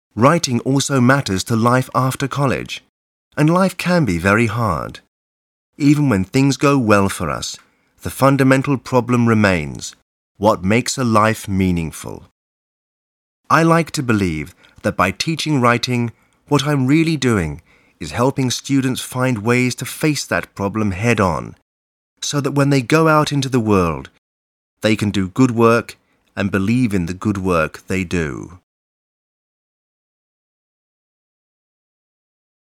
Writing also matters to life after college, and life can be very hard. Even when things go well for us, the fundamental problem remains: what makes a life meaningful? I like to believe that by teaching writing, what I'm really doing is helping students find ways to face that problem head-on, so that when they go out into the world, they can do good work and believe in the good work they do.